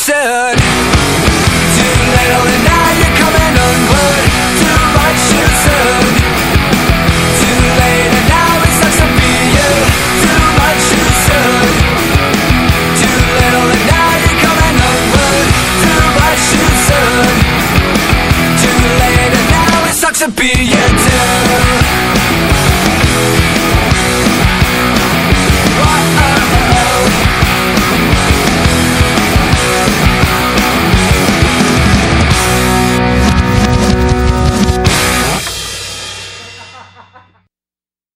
said. Too little and now you're coming unglued. Too much you said. Too late and now it sucks to be you. Too much you said. Too little and now you're coming unglued. Too much you said. Too late and now it sucks to be